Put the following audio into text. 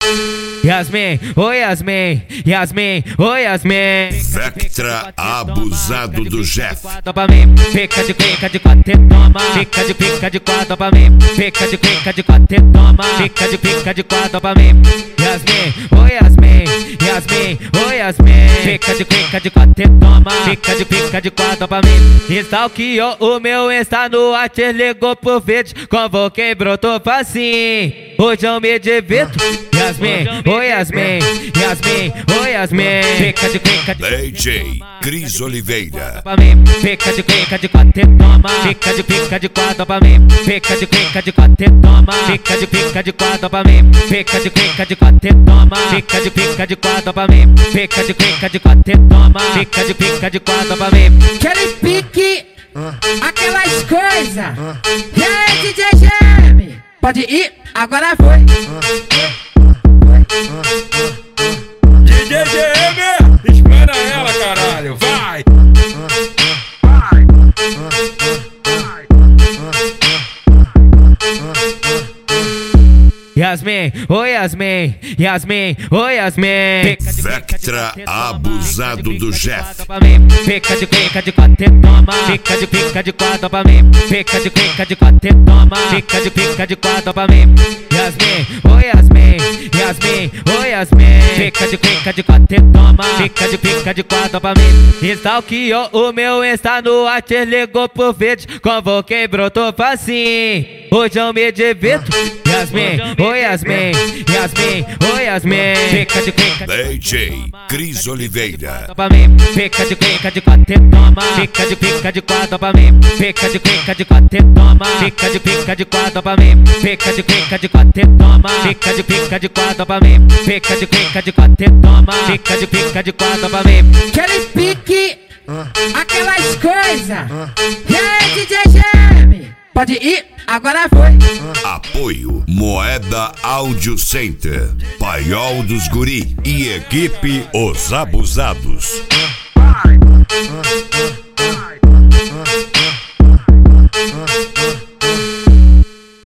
Yasmin, oi Yasmin, Yasmin, oi Yasmin. Vectra abusado do Jeff. Fica de cuica de quatro e toma. Fica de pica de quatro pra mim. Fica de cuica de quatro e toma. Fica de pica de quatro pra mim. Yasmin, oi Yasmin, Yasmin, oi Yasmin. Fica de cuica de quatro e toma. Fica de pica de quatro pra mim. Stalkeou o meu Insta no WhatsApp, ligou pro vídeo, convoquei, brotou facinho. Hoje eu me divirto. Yasmin, oi Yasmin, Yasmin, oi Yasmin. Fica de cuica de DJ Cris Oliveira. Fica de cuica de quatro e toma. Fica de pica de quatro pra mim. Fica de cuica de quatro e toma. Fica de pica de quatro pra mim. Fica de cuica de quatro e toma. Fica de pica de quatro pra mim. Fica de cuica de quatro e toma. Fica de pica de quatro pra mim. Aquele pique, aquelas coisas. E aí, DJ GM? Pode ir, agora foi. DJ GM, espera ela, caralho, vai! Yasmin, oi Yasmin, Yasmin, oi Yasmin. Vectra abusado do Jeff. Fica de cuica de quatro e toma. Fica de pica de quatro pra mim. Fica de cuica de quatro e toma. Fica de pica de quatro pra mim. Yasmin, oi Yasmin, Yasmin, oi Yasmin. Fica de cuica de quatro e toma. Fica de pica de quatro pra mim. Stalkeou o meu Insta no WhatsApp, ligou pro vídeo, convoquei, brotou facinho. Hoje eu me divirto. Yasmin, oi Yasmin, Yasmin, oi Yasmin. Fica de cuica DJ Cris Oliveira. Fica de cuica de quatro e toma. Fica de pica de quatro pra mim. Fica de cuica de quatro e toma. Fica de pica de quatro pra mim. Fica de cuica de quatro e toma. Fica de pica de quatro pra mim. Fica de cuica de quatro e toma. Fica de pica de quatro pra mim. Aquele pique, aquelas coisas. E aí, DJ GM? Pode ir, agora foi. Apoio Moeda Audio Center, Paiol dos Guri e equipe Os Abusados.